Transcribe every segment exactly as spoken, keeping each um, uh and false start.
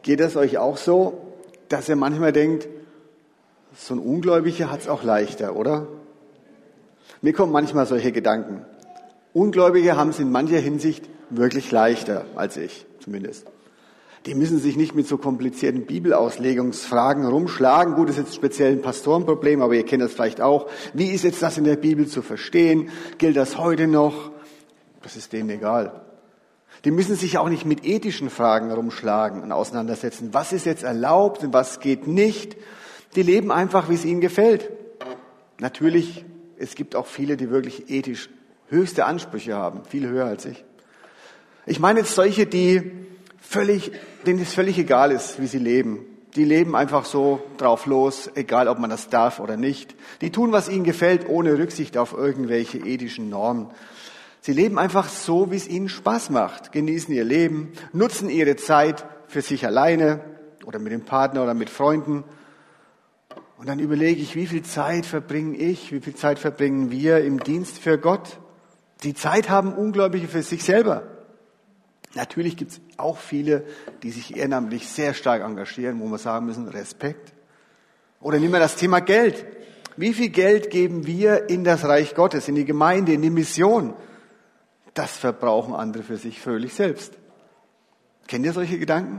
Geht es euch auch so, dass ihr manchmal denkt, so ein Ungläubiger hat es auch leichter, oder? Mir kommen manchmal solche Gedanken. Ungläubige haben es in mancher Hinsicht wirklich leichter als ich, zumindest. Die müssen sich nicht mit so komplizierten Bibelauslegungsfragen rumschlagen. Gut, das ist jetzt speziell ein Pastorenproblem, aber ihr kennt das vielleicht auch. Wie ist jetzt das in der Bibel zu verstehen? Gilt das heute noch? Das ist denen egal. Die müssen sich auch nicht mit ethischen Fragen rumschlagen und auseinandersetzen. Was ist jetzt erlaubt und was geht nicht? Die leben einfach, wie es ihnen gefällt. Natürlich, es gibt auch viele, die wirklich ethisch höchste Ansprüche haben, viel höher als ich. Ich meine jetzt solche, die völlig, denen es völlig egal ist, wie sie leben. Die leben einfach so drauf los, egal ob man das darf oder nicht. Die tun, was ihnen gefällt, ohne Rücksicht auf irgendwelche ethischen Normen. Sie leben einfach so, wie es ihnen Spaß macht, genießen ihr Leben, nutzen ihre Zeit für sich alleine oder mit dem Partner oder mit Freunden. Und dann überlege ich, wie viel Zeit verbringe ich, wie viel Zeit verbringen wir im Dienst für Gott? Die Zeit haben Ungläubige für sich selber. Natürlich gibt es auch viele, die sich ehrenamtlich sehr stark engagieren, wo wir sagen müssen, Respekt. Oder nehmen wir das Thema Geld. Wie viel Geld geben wir in das Reich Gottes, in die Gemeinde, in die Mission? Das verbrauchen andere für sich fröhlich selbst. Kennt ihr solche Gedanken?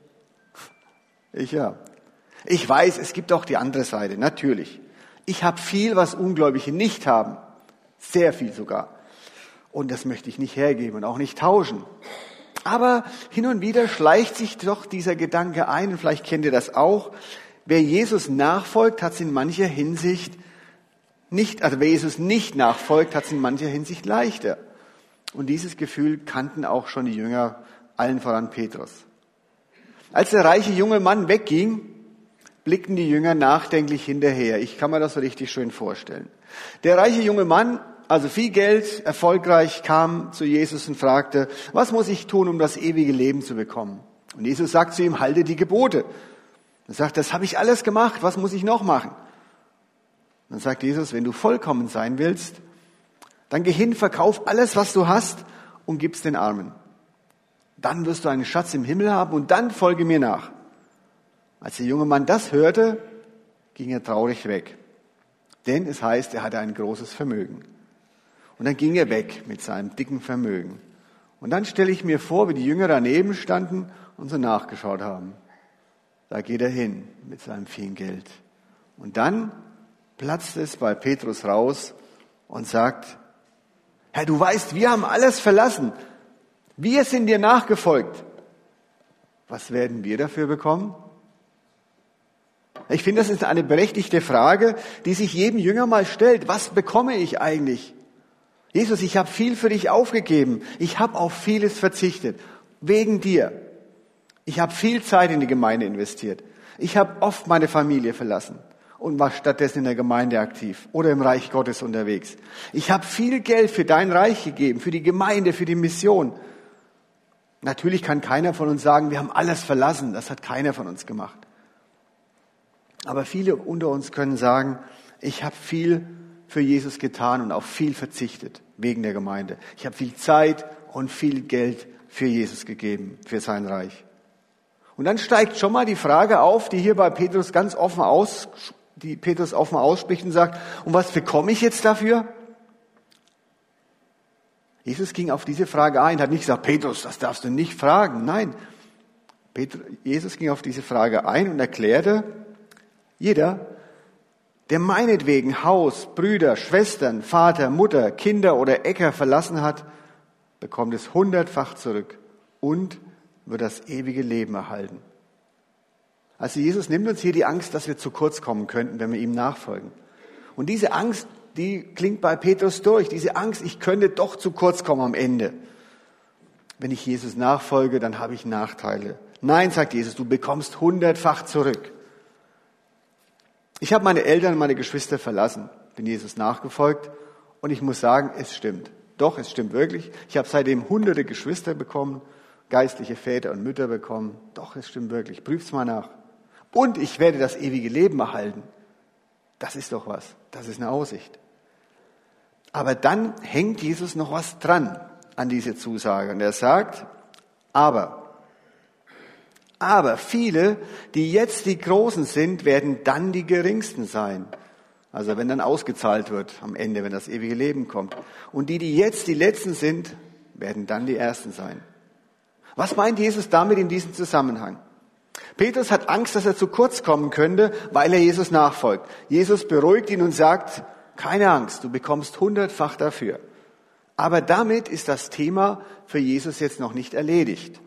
Ich ja. Ich weiß, es gibt auch die andere Seite, natürlich. Ich habe viel, was Ungläubige nicht haben. Sehr viel sogar. Und das möchte ich nicht hergeben und auch nicht tauschen. Aber hin und wieder schleicht sich doch dieser Gedanke ein, und vielleicht kennt ihr das auch. Wer Jesus nachfolgt, hat es in mancher Hinsicht nicht, also wer Jesus nicht nachfolgt, hat es in mancher Hinsicht leichter. Und dieses Gefühl kannten auch schon die Jünger, allen voran Petrus. Als der reiche junge Mann wegging, blickten die Jünger nachdenklich hinterher. Ich kann mir das so richtig schön vorstellen. Der reiche junge Mann, also viel Geld, erfolgreich, kam zu Jesus und fragte, was muss ich tun, um das ewige Leben zu bekommen? Und Jesus sagt zu ihm, halte die Gebote. Er sagt, das habe ich alles gemacht, was muss ich noch machen? Und dann sagt Jesus, wenn du vollkommen sein willst, dann geh hin, verkauf alles, was du hast und gib's den Armen. Dann wirst du einen Schatz im Himmel haben und dann folge mir nach. Als der junge Mann das hörte, ging er traurig weg. Denn es heißt, er hatte ein großes Vermögen. Und dann ging er weg mit seinem dicken Vermögen. Und dann stelle ich mir vor, wie die Jünger daneben standen und so nachgeschaut haben. Da geht er hin mit seinem vielen Geld. Und dann platzt es bei Petrus raus und sagt, Herr, du weißt, wir haben alles verlassen. Wir sind dir nachgefolgt. Was werden wir dafür bekommen? Ich finde, das ist eine berechtigte Frage, die sich jedem Jünger mal stellt. Was bekomme ich eigentlich? Jesus, ich habe viel für dich aufgegeben. Ich habe auf vieles verzichtet. Wegen dir. Ich habe viel Zeit in die Gemeinde investiert. Ich habe oft meine Familie verlassen und war stattdessen in der Gemeinde aktiv oder im Reich Gottes unterwegs. Ich habe viel Geld für dein Reich gegeben, für die Gemeinde, für die Mission. Natürlich kann keiner von uns sagen, wir haben alles verlassen. Das hat keiner von uns gemacht. Aber viele unter uns können sagen, ich habe viel für Jesus getan und auf viel verzichtet wegen der Gemeinde. Ich habe viel Zeit und viel Geld für Jesus gegeben, für sein Reich. Und dann steigt schon mal die Frage auf, die hier bei Petrus ganz offen aus, die Petrus offen ausspricht und sagt, und was bekomme ich jetzt dafür? Jesus ging auf diese Frage ein, hat nicht gesagt, Petrus, das darfst du nicht fragen. Nein, Petrus, Jesus ging auf diese Frage ein und erklärte, jeder, der meinetwegen Haus, Brüder, Schwestern, Vater, Mutter, Kinder oder Äcker verlassen hat, bekommt es hundertfach zurück und wird das ewige Leben erhalten. Also Jesus nimmt uns hier die Angst, dass wir zu kurz kommen könnten, wenn wir ihm nachfolgen. Und diese Angst, die klingt bei Petrus durch. Diese Angst, ich könnte doch zu kurz kommen am Ende. Wenn ich Jesus nachfolge, dann habe ich Nachteile. Nein, sagt Jesus, du bekommst hundertfach zurück. Ich habe meine Eltern und meine Geschwister verlassen, bin Jesus nachgefolgt und ich muss sagen, es stimmt. Doch, es stimmt wirklich. Ich habe seitdem hunderte Geschwister bekommen, geistliche Väter und Mütter bekommen. Doch, es stimmt wirklich. Prüft's mal nach. Und ich werde das ewige Leben erhalten. Das ist doch was. Das ist eine Aussicht. Aber dann hängt Jesus noch was dran an diese Zusage. Und er sagt, aber, Aber viele, die jetzt die Großen sind, werden dann die Geringsten sein. Also wenn dann ausgezahlt wird am Ende, wenn das ewige Leben kommt. Und die, die jetzt die Letzten sind, werden dann die Ersten sein. Was meint Jesus damit in diesem Zusammenhang? Petrus hat Angst, dass er zu kurz kommen könnte, weil er Jesus nachfolgt. Jesus beruhigt ihn und sagt, keine Angst, du bekommst hundertfach dafür. Aber damit ist das Thema für Jesus jetzt noch nicht erledigt.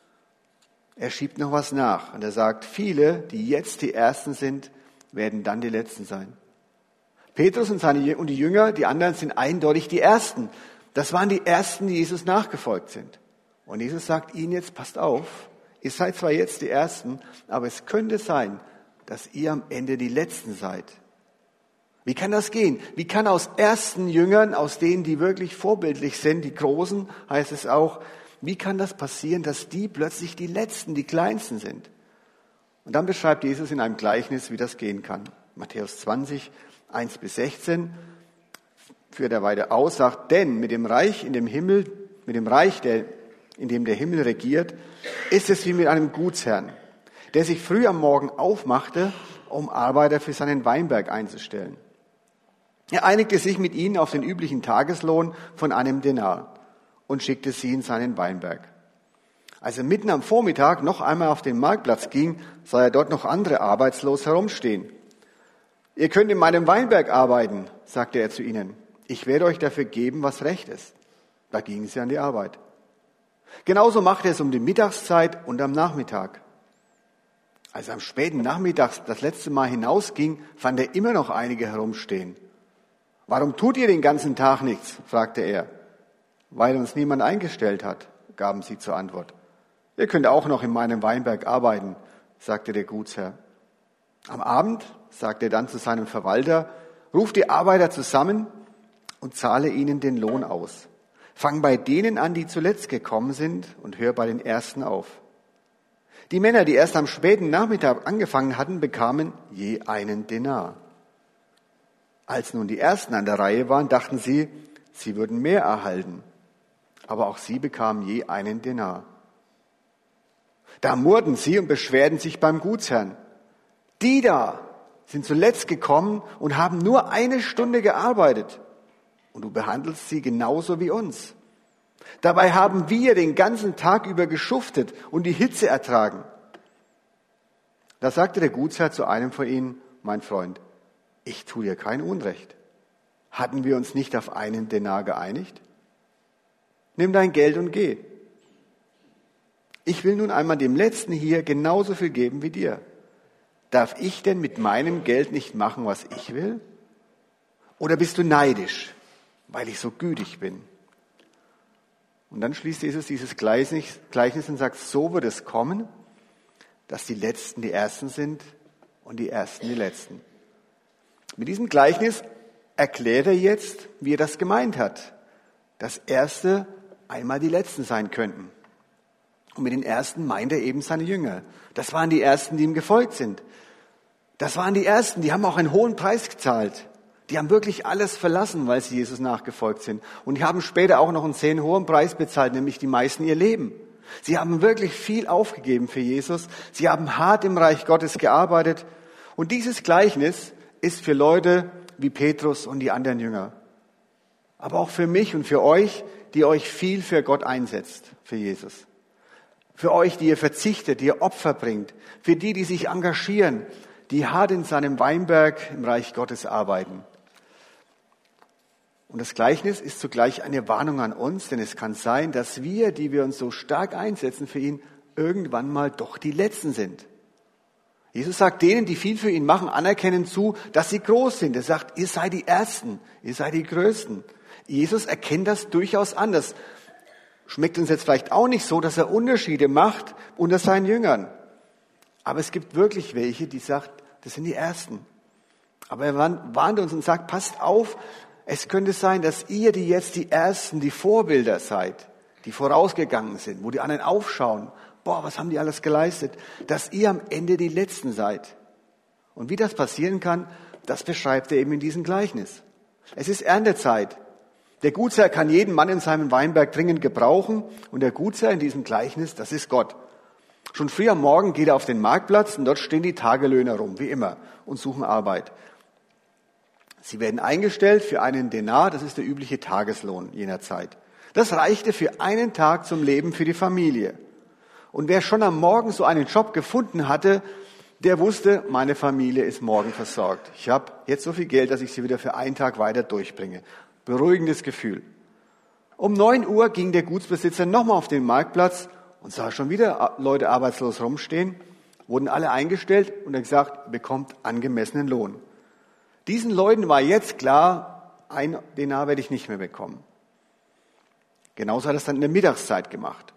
Er schiebt noch was nach und er sagt, viele, die jetzt die Ersten sind, werden dann die Letzten sein. Petrus und seine und die Jünger, die anderen sind eindeutig die Ersten. Das waren die Ersten, die Jesus nachgefolgt sind. Und Jesus sagt ihnen jetzt, passt auf, ihr seid zwar jetzt die Ersten, aber es könnte sein, dass ihr am Ende die Letzten seid. Wie kann das gehen? Wie kann aus ersten Jüngern, aus denen, die wirklich vorbildlich sind, die Großen, heißt es auch, wie kann das passieren, dass die plötzlich die Letzten, die Kleinsten sind? Und dann beschreibt Jesus in einem Gleichnis, wie das gehen kann. Matthäus zwanzig, eins bis sechzehn führt er weiter aus, sagt, denn mit dem Reich in dem Himmel, mit dem Reich, der, in dem der Himmel regiert, ist es wie mit einem Gutsherrn, der sich früh am Morgen aufmachte, um Arbeiter für seinen Weinberg einzustellen. Er einigte sich mit ihnen auf den üblichen Tageslohn von einem Denar und schickte sie in seinen Weinberg. Als er mitten am Vormittag noch einmal auf den Marktplatz ging, sah er dort noch andere arbeitslos herumstehen. Ihr könnt in meinem Weinberg arbeiten, sagte er zu ihnen. Ich werde euch dafür geben, was recht ist. Da gingen sie an die Arbeit. Genauso machte er es um die Mittagszeit und am Nachmittag. Als er am späten Nachmittag das letzte Mal hinausging, fand er immer noch einige herumstehen. Warum tut ihr den ganzen Tag nichts? Fragte er. Weil uns niemand eingestellt hat, gaben sie zur Antwort. Ihr könnt auch noch in meinem Weinberg arbeiten, sagte der Gutsherr. Am Abend sagte er dann zu seinem Verwalter, ruf die Arbeiter zusammen und zahle ihnen den Lohn aus. Fang bei denen an, die zuletzt gekommen sind, und hör bei den Ersten auf. Die Männer, die erst am späten Nachmittag angefangen hatten, bekamen je einen Denar. Als nun die Ersten an der Reihe waren, dachten sie, sie würden mehr erhalten. Aber auch sie bekamen je einen Denar. Da murrten sie und beschwerten sich beim Gutsherrn. Die da sind zuletzt gekommen und haben nur eine Stunde gearbeitet. Und du behandelst sie genauso wie uns. Dabei haben wir den ganzen Tag über geschuftet und die Hitze ertragen. Da sagte der Gutsherr zu einem von ihnen, mein Freund, ich tue dir kein Unrecht. Hatten wir uns nicht auf einen Denar geeinigt? Nimm dein Geld und geh. Ich will nun einmal dem Letzten hier genauso viel geben wie dir. Darf ich denn mit meinem Geld nicht machen, was ich will? Oder bist du neidisch, weil ich so gütig bin? Und dann schließt Jesus dieses Gleichnis und sagt, so wird es kommen, dass die Letzten die Ersten sind und die Ersten die Letzten. Mit diesem Gleichnis erklärt er jetzt, wie er das gemeint hat, dass Erste einmal die Letzten sein könnten. Und mit den Ersten meint er eben seine Jünger. Das waren die Ersten, die ihm gefolgt sind. Das waren die Ersten, die haben auch einen hohen Preis gezahlt. Die haben wirklich alles verlassen, weil sie Jesus nachgefolgt sind. Und die haben später auch noch einen sehr hohen Preis bezahlt, nämlich die meisten ihr Leben. Sie haben wirklich viel aufgegeben für Jesus. Sie haben hart im Reich Gottes gearbeitet. Und dieses Gleichnis ist für Leute wie Petrus und die anderen Jünger. Aber auch für mich und für euch, die euch viel für Gott einsetzt, für Jesus. Für euch, die ihr verzichtet, die ihr Opfer bringt. Für die, die sich engagieren, die hart in seinem Weinberg im Reich Gottes arbeiten. Und das Gleichnis ist zugleich eine Warnung an uns, denn es kann sein, dass wir, die wir uns so stark einsetzen für ihn, irgendwann mal doch die Letzten sind. Jesus sagt denen, die viel für ihn machen, anerkennen zu, dass sie groß sind. Er sagt, ihr seid die Ersten, ihr seid die Größten. Jesus erkennt das durchaus anders. Schmeckt uns jetzt vielleicht auch nicht so, dass er Unterschiede macht unter seinen Jüngern. Aber es gibt wirklich welche, die sagt, das sind die Ersten. Aber er warnt uns und sagt, passt auf, es könnte sein, dass ihr, die jetzt die Ersten, die Vorbilder seid, die vorausgegangen sind, wo die anderen aufschauen, boah, was haben die alles geleistet, dass ihr am Ende die Letzten seid. Und wie das passieren kann, das beschreibt er eben in diesem Gleichnis. Es ist Erntezeit. Der Gutsherr kann jeden Mann in seinem Weinberg dringend gebrauchen und der Gutsherr in diesem Gleichnis, das ist Gott. Schon früh am Morgen geht er auf den Marktplatz und dort stehen die Tagelöhner rum, wie immer, und suchen Arbeit. Sie werden eingestellt für einen Denar, das ist der übliche Tageslohn jener Zeit. Das reichte für einen Tag zum Leben für die Familie. Und wer schon am Morgen so einen Job gefunden hatte, der wusste, meine Familie ist morgen versorgt. Ich habe jetzt so viel Geld, dass ich sie wieder für einen Tag weiter durchbringe. Beruhigendes Gefühl. Um neun Uhr ging der Gutsbesitzer nochmal auf den Marktplatz und sah schon wieder Leute arbeitslos rumstehen, wurden alle eingestellt und er hat gesagt, bekommt angemessenen Lohn. Diesen Leuten war jetzt klar, ein Denar werde ich nicht mehr bekommen. Genauso hat er es dann in der Mittagszeit gemacht.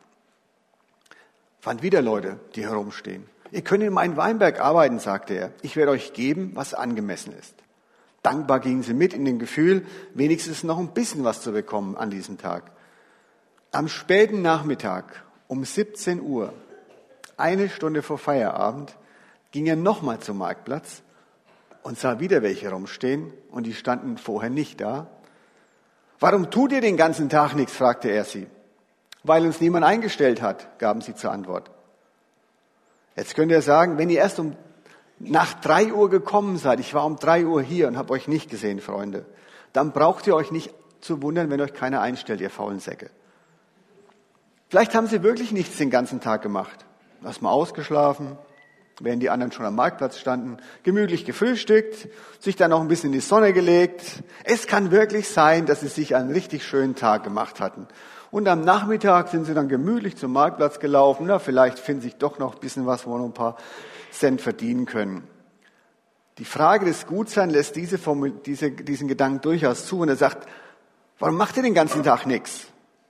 Fand wieder Leute, die herumstehen. Ihr könnt in meinem Weinberg arbeiten, sagte er. Ich werde euch geben, was angemessen ist. Dankbar gingen sie mit in dem Gefühl, wenigstens noch ein bisschen was zu bekommen an diesem Tag. Am späten Nachmittag um siebzehn Uhr, eine Stunde vor Feierabend, ging er nochmal zum Marktplatz und sah wieder welche rumstehen und die standen vorher nicht da. Warum tut ihr den ganzen Tag nichts, fragte er sie. Weil uns niemand eingestellt hat, gaben sie zur Antwort. Jetzt könnt ihr sagen, wenn ihr erst um nach drei Uhr gekommen seid, ich war um drei Uhr hier und habe euch nicht gesehen, Freunde, dann braucht ihr euch nicht zu wundern, wenn euch keiner einstellt, ihr faulen Säcke. Vielleicht haben sie wirklich nichts den ganzen Tag gemacht. Erstmal ausgeschlafen, während die anderen schon am Marktplatz standen, gemütlich gefrühstückt, sich dann noch ein bisschen in die Sonne gelegt. Es kann wirklich sein, dass sie sich einen richtig schönen Tag gemacht hatten. Und am Nachmittag sind sie dann gemütlich zum Marktplatz gelaufen. Na, vielleicht finden sich doch noch ein bisschen was, wo wir noch ein paar Cent verdienen können. Die Frage des Gutseins lässt diese, diese, diesen Gedanken durchaus zu. Und er sagt, warum macht ihr den ganzen Tag nichts?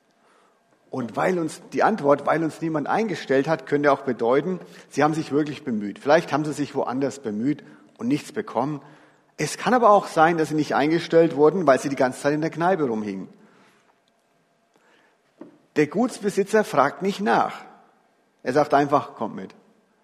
Und weil uns, die Antwort, weil uns niemand eingestellt hat, könnte auch bedeuten, sie haben sich wirklich bemüht. Vielleicht haben sie sich woanders bemüht und nichts bekommen. Es kann aber auch sein, dass sie nicht eingestellt wurden, weil sie die ganze Zeit in der Kneipe rumhingen. Der Gutsbesitzer fragt nicht nach. Er sagt einfach, kommt mit.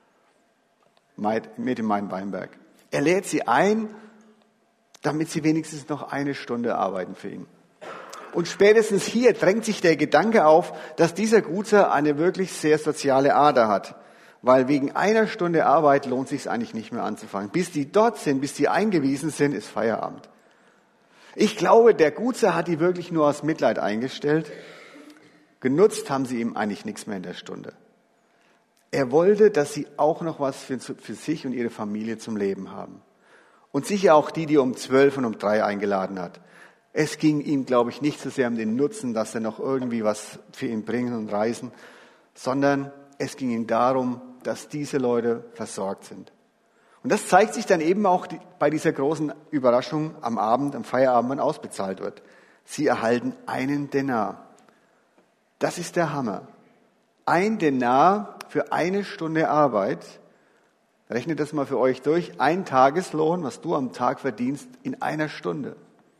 Mit in meinen Weinberg. Er lädt sie ein, damit sie wenigstens noch eine Stunde arbeiten für ihn. Und spätestens hier drängt sich der Gedanke auf, dass dieser Gutsherr eine wirklich sehr soziale Ader hat. Weil wegen einer Stunde Arbeit lohnt es sich eigentlich nicht mehr anzufangen. Bis die dort sind, bis die eingewiesen sind, ist Feierabend. Ich glaube, der Gutsherr hat die wirklich nur aus Mitleid eingestellt. Genutzt haben sie ihm eigentlich nichts mehr in der Stunde. Er wollte, dass sie auch noch was für, für sich und ihre Familie zum Leben haben. Und sicher auch die, die um zwölf und um drei eingeladen hat. Es ging ihm, glaube ich, nicht so sehr um den Nutzen, dass er noch irgendwie was für ihn bringen und reisen, sondern es ging ihm darum, dass diese Leute versorgt sind. Und das zeigt sich dann eben auch bei dieser großen Überraschung am Abend, am Feierabend, wenn ausbezahlt wird. Sie erhalten einen Denar. Das ist der Hammer. Ein Denar für eine Stunde Arbeit. Rechnet das mal für euch durch. Ein Tageslohn, was du am Tag verdienst, in einer Stunde.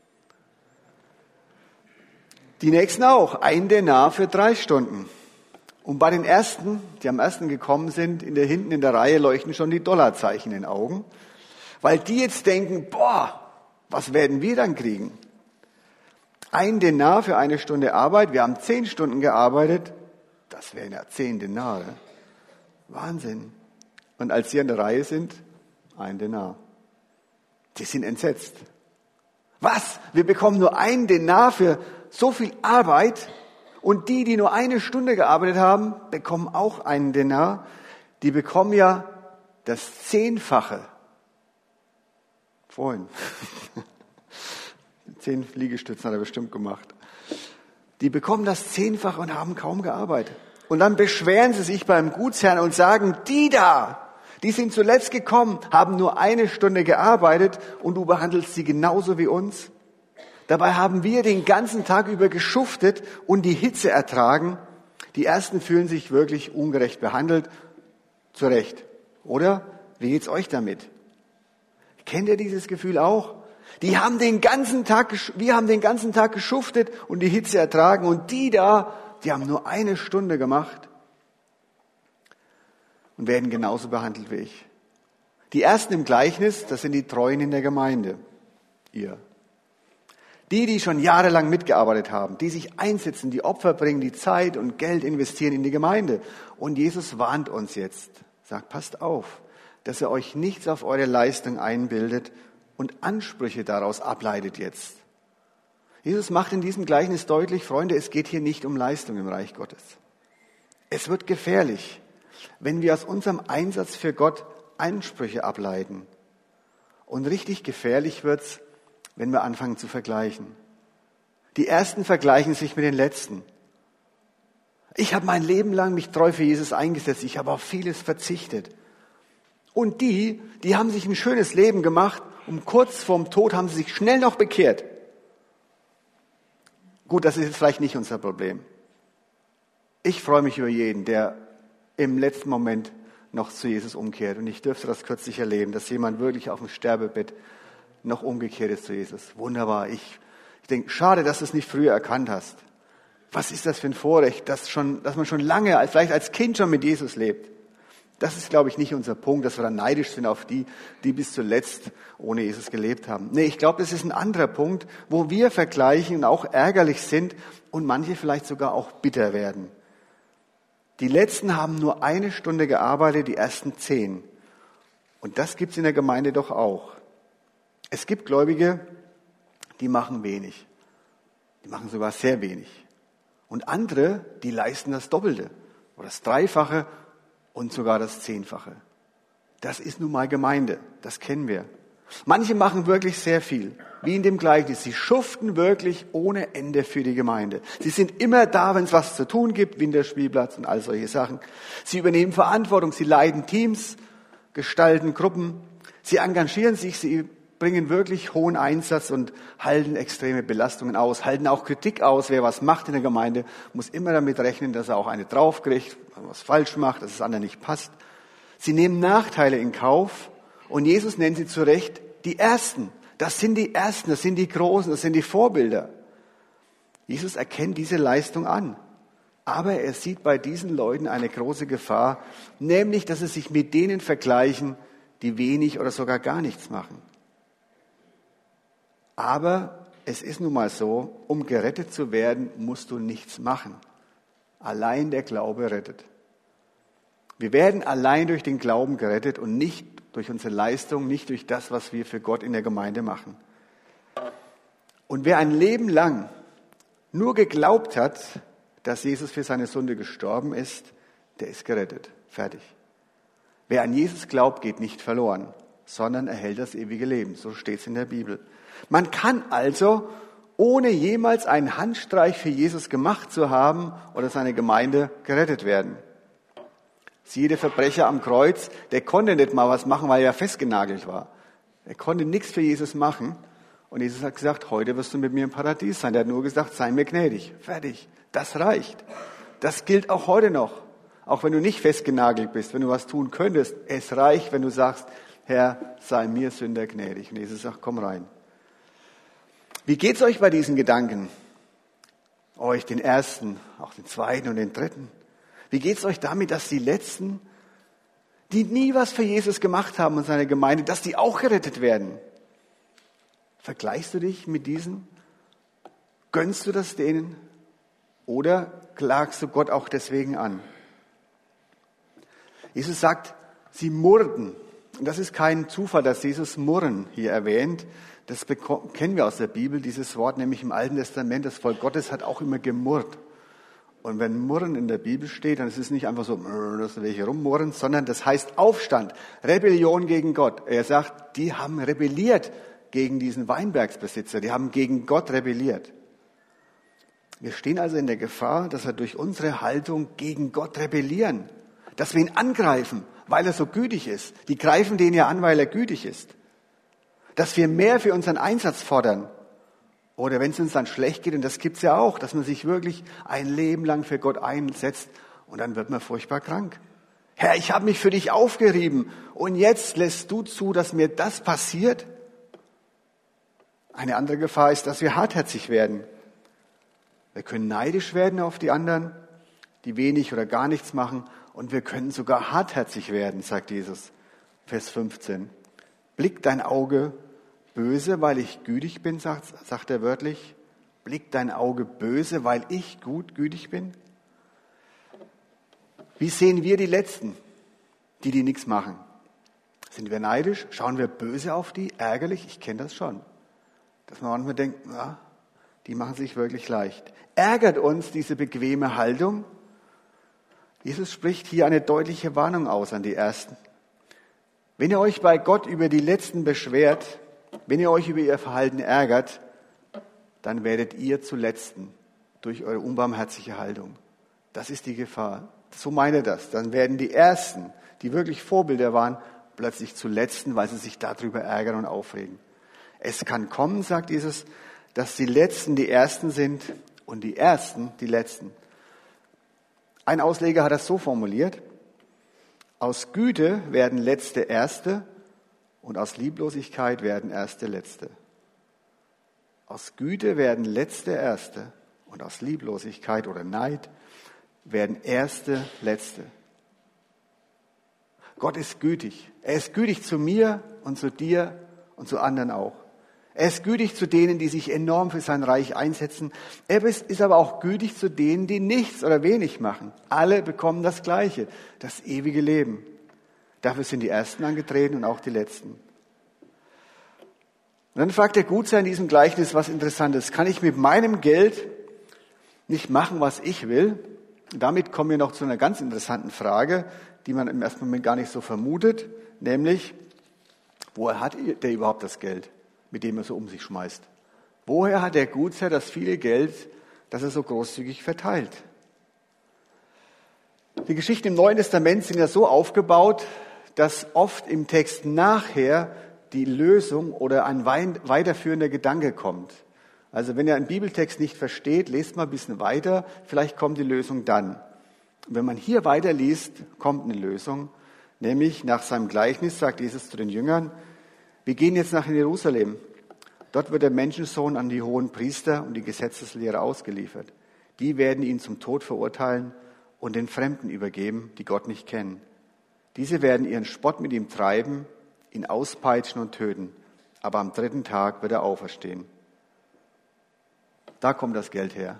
Die nächsten auch. Ein Denar für drei Stunden. Und bei den ersten, die am ersten gekommen sind, in der hinten in der Reihe leuchten schon die Dollarzeichen in den Augen. Weil die jetzt denken, boah, was werden wir dann kriegen? Ein Denar für eine Stunde Arbeit. Wir haben zehn Stunden gearbeitet. Das wären ja zehn Denare. Wahnsinn. Und als sie an der Reihe sind, ein Denar. Die sind entsetzt. Was? Wir bekommen nur ein Denar für so viel Arbeit und die, die nur eine Stunde gearbeitet haben, bekommen auch einen Denar. Die bekommen ja das Zehnfache. Vorhin. Zehn Liegestützen hat er bestimmt gemacht. Die bekommen das Zehnfache und haben kaum gearbeitet. Und dann beschweren sie sich beim Gutsherrn und sagen, die da, die sind zuletzt gekommen, haben nur eine Stunde gearbeitet und du behandelst sie genauso wie uns. Dabei haben wir den ganzen Tag über geschuftet und die Hitze ertragen. Die Ersten fühlen sich wirklich ungerecht behandelt. Zu Recht. Oder? Wie geht's euch damit? Kennt ihr dieses Gefühl auch? Die haben den ganzen Tag, wir haben den ganzen Tag geschuftet und die Hitze ertragen und die da, die haben nur eine Stunde gemacht und werden genauso behandelt wie ich. Die Ersten im Gleichnis, das sind die Treuen in der Gemeinde. Ihr. Die, die schon jahrelang mitgearbeitet haben, die sich einsetzen, die Opfer bringen, die Zeit und Geld investieren in die Gemeinde. Und Jesus warnt uns jetzt, sagt, passt auf, dass ihr euch nichts auf eure Leistung einbildet und Ansprüche daraus ableitet jetzt. Jesus macht in diesem Gleichnis deutlich, Freunde, es geht hier nicht um Leistung im Reich Gottes. Es wird gefährlich, wenn wir aus unserem Einsatz für Gott Ansprüche ableiten. Und richtig gefährlich wird's, wenn wir anfangen zu vergleichen. Die Ersten vergleichen sich mit den Letzten. Ich habe mein Leben lang mich treu für Jesus eingesetzt, ich habe auf vieles verzichtet. Und die, die haben sich ein schönes Leben gemacht und kurz vorm Tod haben sie sich schnell noch bekehrt. Gut, das ist jetzt vielleicht nicht unser Problem. Ich freue mich über jeden, der im letzten Moment noch zu Jesus umkehrt. Und ich dürfte das kürzlich erleben, dass jemand wirklich auf dem Sterbebett noch umgekehrt ist zu Jesus. Wunderbar. Ich, ich denke, schade, dass du es nicht früher erkannt hast. Was ist das für ein Vorrecht, dass, schon, dass man schon lange, vielleicht als Kind schon mit Jesus lebt. Das ist, glaube ich, nicht unser Punkt, dass wir dann neidisch sind auf die, die bis zuletzt ohne Jesus gelebt haben. Nee, ich glaube, das ist ein anderer Punkt, wo wir vergleichen und auch ärgerlich sind und manche vielleicht sogar auch bitter werden. Die Letzten haben nur eine Stunde gearbeitet, die ersten zehn. Und das gibt es in der Gemeinde doch auch. Es gibt Gläubige, die machen wenig. Die machen sogar sehr wenig. Und andere, die leisten das Doppelte oder das Dreifache und sogar das Zehnfache. Das ist nun mal Gemeinde, das kennen wir. Manche machen wirklich sehr viel, wie in dem Gleichnis. Sie schuften wirklich ohne Ende für die Gemeinde. Sie sind immer da, wenn es was zu tun gibt, Winterspielplatz und all solche Sachen. Sie übernehmen Verantwortung, sie leiten Teams, gestalten Gruppen. Sie engagieren sich, sie bringen wirklich hohen Einsatz und halten extreme Belastungen aus, halten auch Kritik aus. Wer was macht in der Gemeinde, muss immer damit rechnen, dass er auch eine draufkriegt, was falsch macht, dass es anderen nicht passt. Sie nehmen Nachteile in Kauf und Jesus nennt sie zu Recht die Ersten. Das sind die Ersten, das sind die Großen, das sind die Vorbilder. Jesus erkennt diese Leistung an. Aber er sieht bei diesen Leuten eine große Gefahr, nämlich, dass sie sich mit denen vergleichen, die wenig oder sogar gar nichts machen. Aber es ist nun mal so, um gerettet zu werden, musst du nichts machen. Allein der Glaube rettet. Wir werden allein durch den Glauben gerettet und nicht durch unsere Leistung, nicht durch das, was wir für Gott in der Gemeinde machen. Und wer ein Leben lang nur geglaubt hat, dass Jesus für seine Sünde gestorben ist, der ist gerettet. Fertig. Wer an Jesus glaubt, geht nicht verloren, sondern erhält das ewige Leben. So steht es in der Bibel. Man kann also, ohne jemals einen Handstreich für Jesus gemacht zu haben oder seine Gemeinde, gerettet werden. Siehe, der Verbrecher am Kreuz, der konnte nicht mal was machen, weil er festgenagelt war. Er konnte nichts für Jesus machen. Und Jesus hat gesagt, heute wirst du mit mir im Paradies sein. Er hat nur gesagt, sei mir gnädig. Fertig. Das reicht. Das gilt auch heute noch. Auch wenn du nicht festgenagelt bist, wenn du was tun könntest. Es reicht, wenn du sagst, Herr, sei mir Sünder gnädig. Und Jesus sagt, komm rein. Wie geht's euch bei diesen Gedanken? Euch, den ersten, auch den zweiten und den dritten. Wie geht's euch damit, dass die Letzten, die nie was für Jesus gemacht haben und seine Gemeinde, dass die auch gerettet werden? Vergleichst du dich mit diesen? Gönnst du das denen? Oder klagst du Gott auch deswegen an? Jesus sagt, sie murrten. Und das ist kein Zufall, dass Jesus Murren hier erwähnt. Das kennen wir aus der Bibel, dieses Wort, nämlich im Alten Testament. Das Volk Gottes hat auch immer gemurrt. Und wenn Murren in der Bibel steht, dann ist es nicht einfach so, dass welche rummurren, sondern das heißt Aufstand, Rebellion gegen Gott. Er sagt, die haben rebelliert gegen diesen Weinbergsbesitzer, die haben gegen Gott rebelliert. Wir stehen also in der Gefahr, dass wir durch unsere Haltung gegen Gott rebellieren, dass wir ihn angreifen, weil er so gütig ist. Die greifen den ja an, weil er gütig ist. Dass wir mehr für unseren Einsatz fordern. Oder wenn es uns dann schlecht geht, und das gibt's ja auch, dass man sich wirklich ein Leben lang für Gott einsetzt und dann wird man furchtbar krank. Herr, ich habe mich für dich aufgerieben und jetzt lässt du zu, dass mir das passiert? Eine andere Gefahr ist, dass wir hartherzig werden. Wir können neidisch werden auf die anderen, die wenig oder gar nichts machen, und wir können sogar hartherzig werden, sagt Jesus, Vers fünfzehn. Blick dein Auge böse, weil ich gütig bin, sagt, sagt er wörtlich. Blickt dein Auge böse, weil ich gut, gütig bin? Wie sehen wir die Letzten, die, die nichts machen? Sind wir neidisch? Schauen wir böse auf die? Ärgerlich? Ich kenne das schon. Dass man manchmal denkt, na, die machen sich wirklich leicht. Ärgert uns diese bequeme Haltung? Jesus spricht hier eine deutliche Warnung aus an die Ersten. Wenn ihr euch bei Gott über die Letzten beschwert, wenn ihr euch über ihr Verhalten ärgert, dann werdet ihr zu Letzten durch eure unbarmherzige Haltung. Das ist die Gefahr. So meint er das. Dann werden die Ersten, die wirklich Vorbilder waren, plötzlich zu Letzten, weil sie sich darüber ärgern und aufregen. Es kann kommen, sagt Jesus, dass die Letzten die Ersten sind und die Ersten die Letzten. Ein Ausleger hat das so formuliert: Aus Güte werden Letzte Erste und aus Lieblosigkeit werden Erste Letzte. Aus Güte werden Letzte Erste und aus Lieblosigkeit oder Neid werden Erste Letzte. Gott ist gütig. Er ist gütig zu mir und zu dir und zu anderen auch. Er ist gütig zu denen, die sich enorm für sein Reich einsetzen. Er ist aber auch gütig zu denen, die nichts oder wenig machen. Alle bekommen das Gleiche, das ewige Leben. Dafür sind die Ersten angetreten und auch die Letzten. Und dann fragt der Gutsherr in diesem Gleichnis was Interessantes. Kann ich mit meinem Geld nicht machen, was ich will? Und damit kommen wir noch zu einer ganz interessanten Frage, die man im ersten Moment gar nicht so vermutet, nämlich, woher hat der überhaupt das Geld, mit dem er so um sich schmeißt? Woher hat der Gutsherr das viele Geld, das er so großzügig verteilt? Die Geschichten im Neuen Testament sind ja so aufgebaut, dass oft im Text nachher die Lösung oder ein weiterführender Gedanke kommt. Also wenn ihr einen Bibeltext nicht versteht, lest mal ein bisschen weiter, vielleicht kommt die Lösung dann. Und wenn man hier weiterliest, kommt eine Lösung, nämlich nach seinem Gleichnis sagt Jesus zu den Jüngern: Wir gehen jetzt nach Jerusalem. Dort wird der Menschensohn an die hohen Priester und die Gesetzeslehrer ausgeliefert. Die werden ihn zum Tod verurteilen und den Fremden übergeben, die Gott nicht kennen. Diese werden ihren Spott mit ihm treiben, ihn auspeitschen und töten. Aber am dritten Tag wird er auferstehen. Da kommt das Geld her.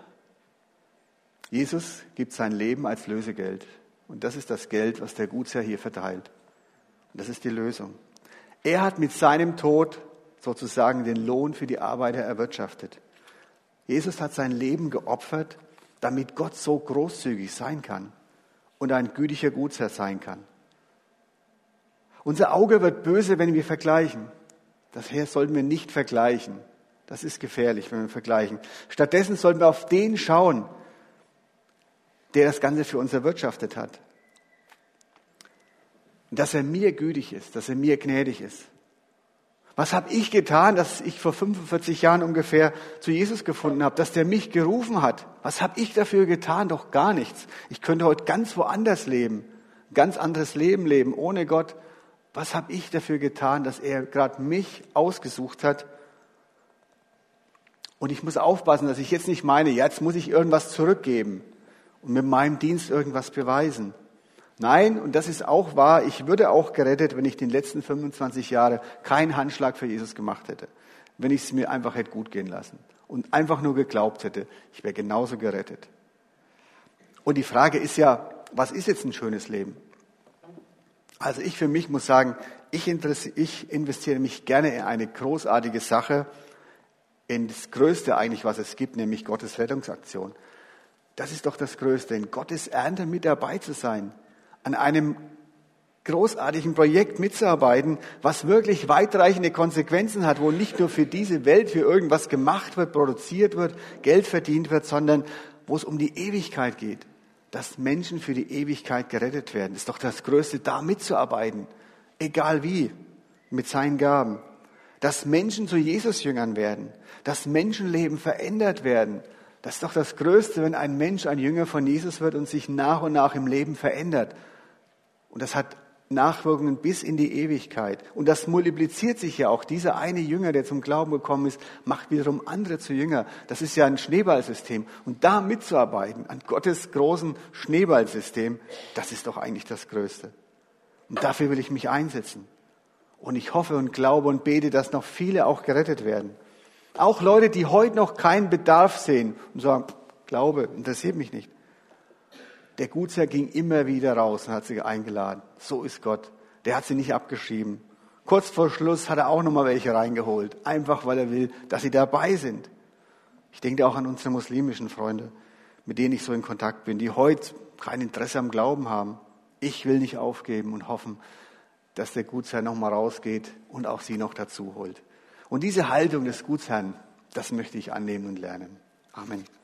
Jesus gibt sein Leben als Lösegeld. Und das ist das Geld, was der Gutsherr hier verteilt. Und das ist die Lösung. Er hat mit seinem Tod sozusagen den Lohn für die Arbeiter erwirtschaftet. Jesus hat sein Leben geopfert, damit Gott so großzügig sein kann und ein gütiger Gutsherr sein kann. Unser Auge wird böse, wenn wir vergleichen. Daher sollten wir nicht vergleichen. Das ist gefährlich, wenn wir vergleichen. Stattdessen sollten wir auf den schauen, der das Ganze für uns erwirtschaftet hat. Und dass er mir gütig ist, dass er mir gnädig ist. Was habe ich getan, dass ich vor fünfundvierzig Jahren ungefähr zu Jesus gefunden habe, dass der mich gerufen hat? Was habe ich dafür getan? Doch gar nichts. Ich könnte heute ganz woanders leben, ein ganz anderes Leben leben, ohne Gott. Was habe ich dafür getan, dass er gerade mich ausgesucht hat? Und ich muss aufpassen, dass ich jetzt nicht meine, jetzt muss ich irgendwas zurückgeben und mit meinem Dienst irgendwas beweisen. Nein, und das ist auch wahr, ich würde auch gerettet, wenn ich die letzten fünfundzwanzig Jahre keinen Handschlag für Jesus gemacht hätte. Wenn ich es mir einfach hätte gut gehen lassen und einfach nur geglaubt hätte, ich wäre genauso gerettet. Und die Frage ist ja, was ist jetzt ein schönes Leben? Also ich für mich muss sagen, ich, ich investiere mich gerne in eine großartige Sache, in das Größte eigentlich, was es gibt, nämlich Gottes Rettungsaktion. Das ist doch das Größte, in Gottes Ernte mit dabei zu sein, an einem großartigen Projekt mitzuarbeiten, was wirklich weitreichende Konsequenzen hat, wo nicht nur für diese Welt für irgendwas gemacht wird, produziert wird, Geld verdient wird, sondern wo es um die Ewigkeit geht, dass Menschen für die Ewigkeit gerettet werden. Das ist doch das Größte, da mitzuarbeiten, egal wie, mit seinen Gaben. Dass Menschen zu Jesus-Jüngern werden, dass Menschenleben verändert werden. Das ist doch das Größte, wenn ein Mensch ein Jünger von Jesus wird und sich nach und nach im Leben verändert. Und das hat Nachwirkungen bis in die Ewigkeit. Und das multipliziert sich ja auch. Dieser eine Jünger, der zum Glauben gekommen ist, macht wiederum andere zu Jünger. Das ist ja ein Schneeballsystem. Und da mitzuarbeiten, an Gottes großen Schneeballsystem, das ist doch eigentlich das Größte. Und dafür will ich mich einsetzen. Und ich hoffe und glaube und bete, dass noch viele auch gerettet werden. Auch Leute, die heute noch keinen Bedarf sehen und sagen, Glaube, interessiert mich nicht. Der Gutsherr ging immer wieder raus und hat sie eingeladen. So ist Gott. Der hat sie nicht abgeschrieben. Kurz vor Schluss hat er auch noch mal welche reingeholt. Einfach, weil er will, dass sie dabei sind. Ich denke auch an unsere muslimischen Freunde, mit denen ich so in Kontakt bin, die heute kein Interesse am Glauben haben. Ich will nicht aufgeben und hoffen, dass der Gutsherr noch mal rausgeht und auch sie noch dazu holt. Und diese Haltung des Gutsherrn, das möchte ich annehmen und lernen. Amen.